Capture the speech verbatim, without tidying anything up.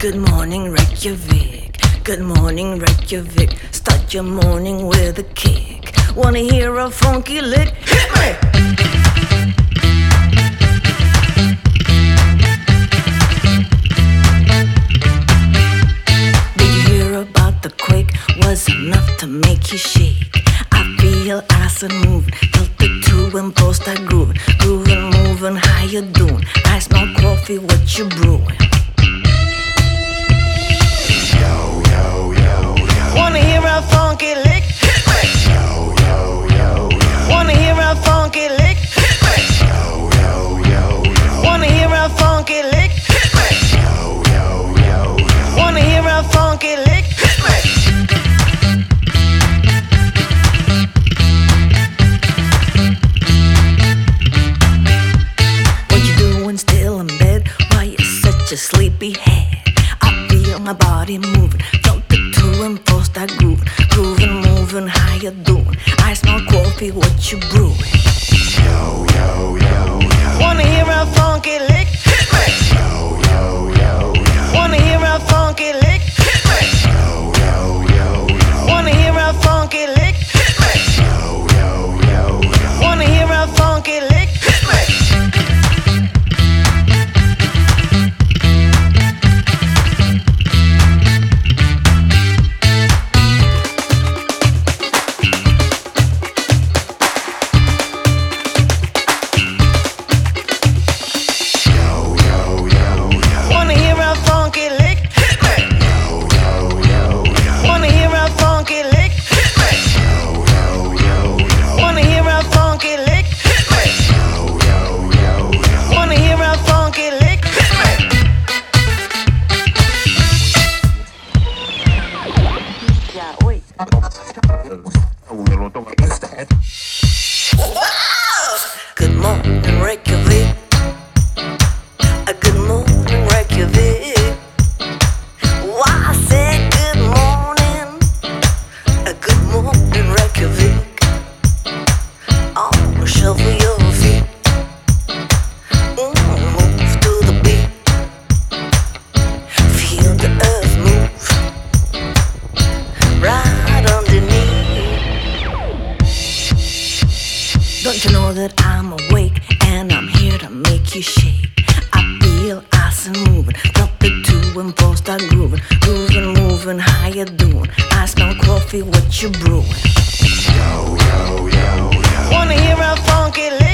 Good morning, Reykjavik. Good morning, Reykjavik. Start your morning with a kick. Wanna hear a funky lick? Hit me! Did you hear about the quake? Was enough to make you shake. I feel acid moving, felt the two and post I grooving, grooving, moving. How you doing? I smell coffee. What you brewing? Wanna hear a funky lick? Hit me! Yo, yo, yo, yo. Wanna hear a funky lick? Hit me! Yo, yo, yo, yo. Wanna hear a funky lick? Hit me! Yo, yo, yo, yo. Wanna hear a funky lick? Hit me! What you doing still in bed? Why you such a sleepy head? I feel my body moving, felt the two and four start grooving, grooving, moving. How you doing? I smell coffee. What you brewing? Yo, yo, yo, yo. Wanna hear a funky lick? Hit me! Yo, yo, yo, yo. Wanna hear a funky lick? Hit me! Yo, yo, yo, yo. Wanna hear a funky lick? Hit me! Yo, yo, yo, yo. Wanna hear a funky lick? Hit me! Good morning, Reykjavik. A good morning, Reykjavik. Why I said good morning. A good morning, Reykjavik. Oh, shuffle your feet. Mm, move to the beat. Feel the earth move right underneath. Don't you know that I'm awake and I'm here to make you shake? I feel ice and moving, drop the two and four start grooving, grooving, moving. How you doing? I smell coffee. What you brewing? Yo, yo, yo, yo. Wanna hear a funky lick?